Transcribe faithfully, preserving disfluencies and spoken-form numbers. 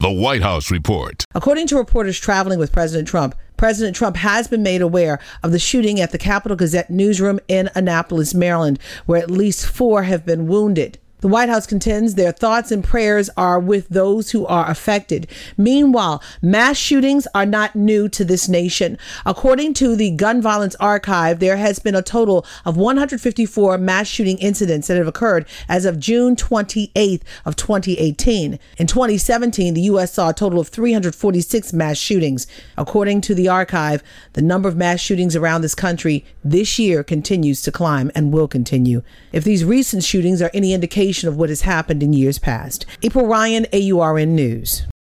The White House Report. According to reporters traveling with President Trump, President Trump has been made aware of the shooting at the Capitol Gazette newsroom in Annapolis, Maryland, where at least four have been wounded. The White House contends their thoughts and prayers are with those who are affected. Meanwhile, mass shootings are not new to this nation. According to the Gun Violence Archive, there has been a total of one hundred fifty-four mass shooting incidents that have occurred as of June twenty-eighth of twenty eighteen. In twenty seventeen, the U S saw a total of three hundred forty-six mass shootings. According to the archive, the number of mass shootings around this country this year continues to climb and will continue. If these recent shootings are any indication of what has happened in years past. April Ryan, A U R N News.